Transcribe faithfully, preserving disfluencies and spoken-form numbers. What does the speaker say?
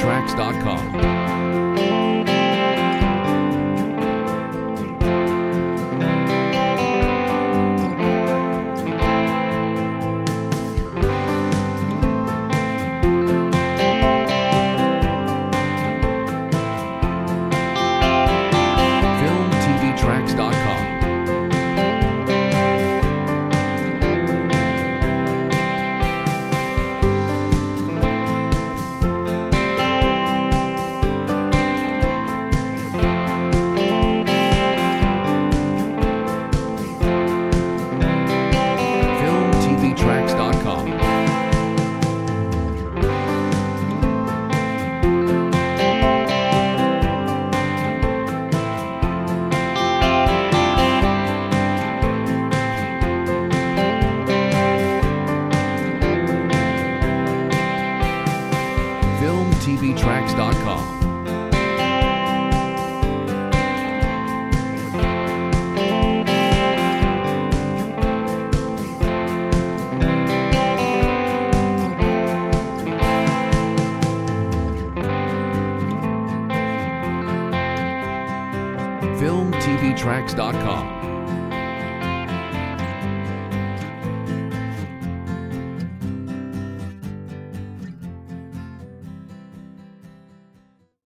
tracks dot com. film t v tracks dot com. film t v tracks dot com. film t v tracks dot com. film t v tracks dot com.